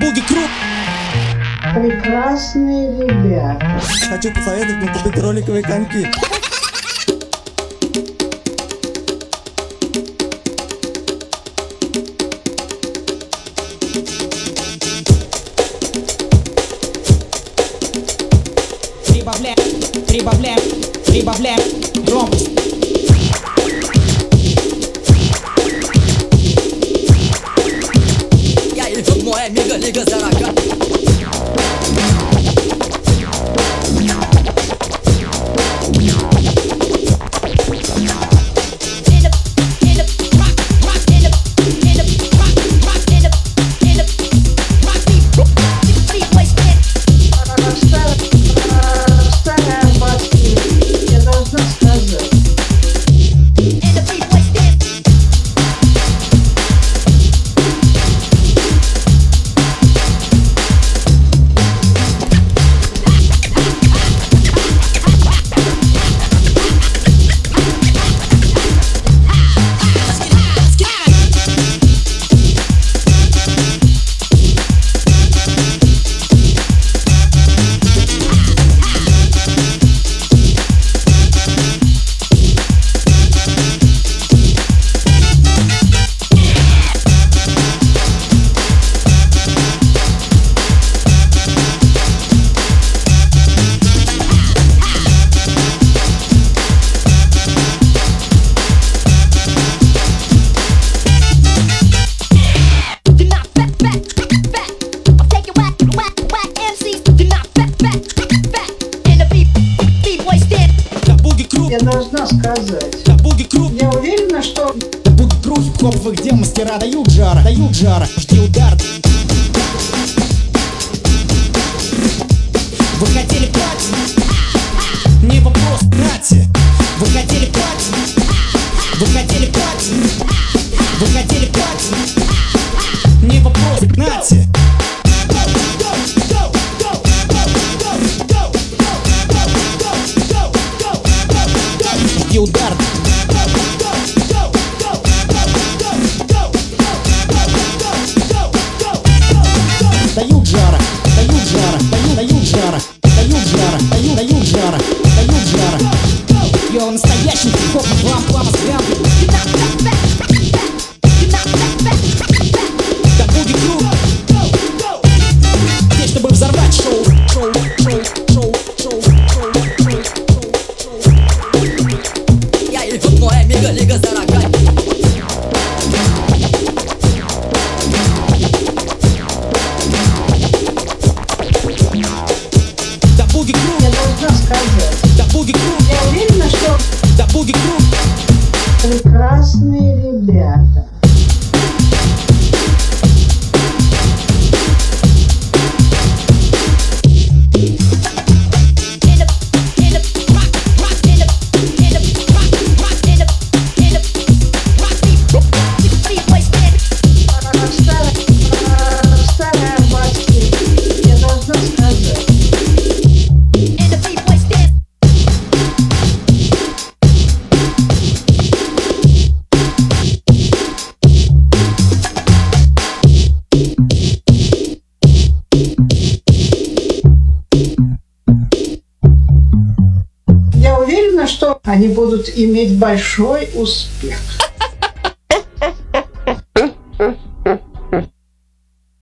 Буги Круп. Прекрасные ребята. Хочу посоветовать вам купить роликовые коньки. Прибавляем громкость. E aí, como é, amiga, liga 0H. Я должна сказать, Буги Круп. я уверена, что Буги Круп, хип-хоповых дел мастера дают жара, жди удар. Вы хотели платье? Не вопрос, нате. Вы хотели платье? Вы хотели платье? Вы хотели платье? Не вопрос, нате. Жди удар. Дают жара, дают жара, дают жара, дают жара, дают жара, дают жара. Йо, настоящий хип-хоп, плам взгляд. Да Буги Круп. Здесь, чтобы взорвать шоу. E aí, como é, amiga, liga 0H. Да Буги Круп. я должна сказать, Да Буги Круп. я уверена, что Да Буги Круп. прекрасные ребята. Старая баски, я должна сказать. Я уверена, что они будут иметь большой успех.